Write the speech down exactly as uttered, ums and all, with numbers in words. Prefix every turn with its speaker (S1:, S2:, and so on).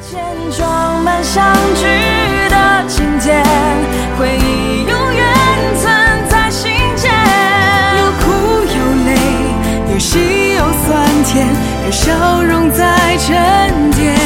S1: 装满相聚的情节，回忆永远存在心间，有苦有泪，有喜有酸甜，有笑容在沉淀。